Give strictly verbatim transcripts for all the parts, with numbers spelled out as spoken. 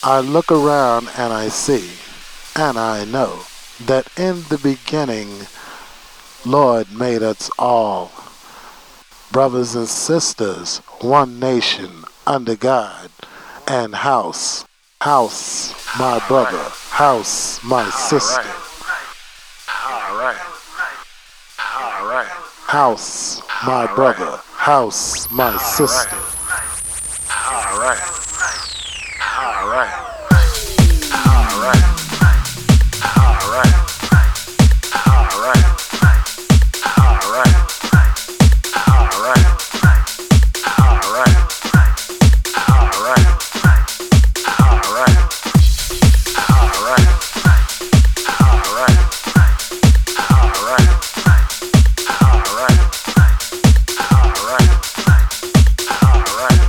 I look around and I see, and I know, that in the beginning, Lord made us all brothers and sisters, one nation, under God, and house, house, my brother, house, my sister, All right. All right. house, my brother, house, my sister. All right. All right. All right. All right. All right. All right. All right. All right. All right. All right. All right. All right. All right. All right. All right. All right.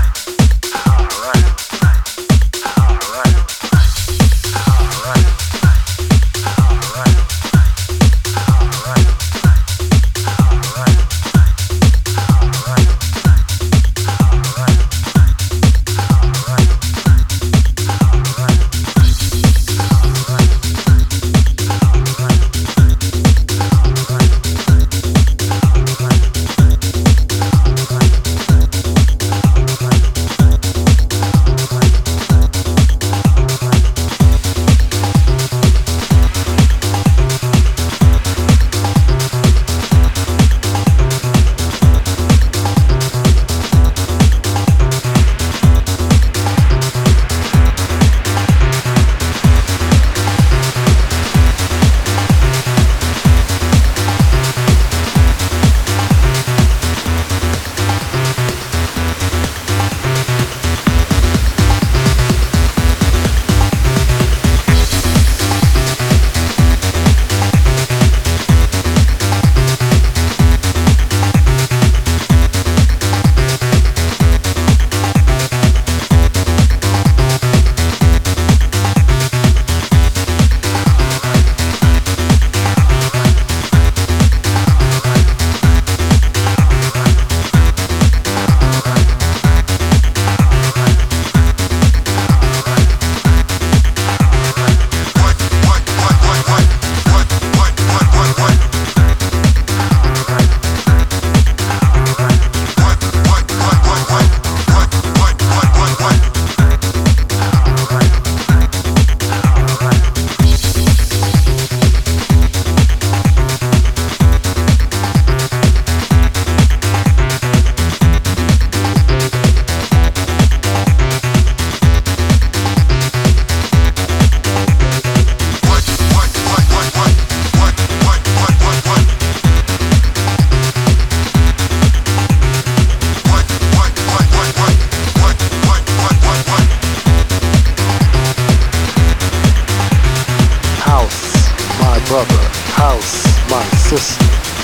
Brother, house, my sister.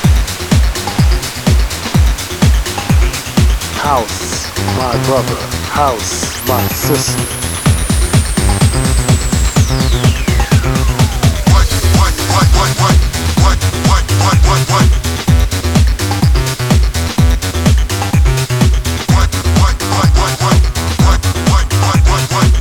House, my brother, house, my sister. What, what, what, what, what, what, what, what, what, what? What, what, what, what, what, what, what, what, what, what?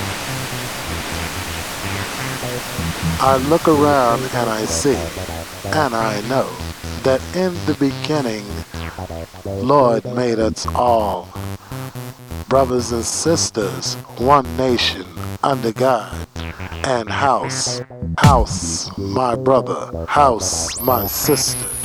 I look around and I see, and I know that in the beginning, Lord made us all brothers and sisters, one nation under God, and house, house, my brother, house, my sister.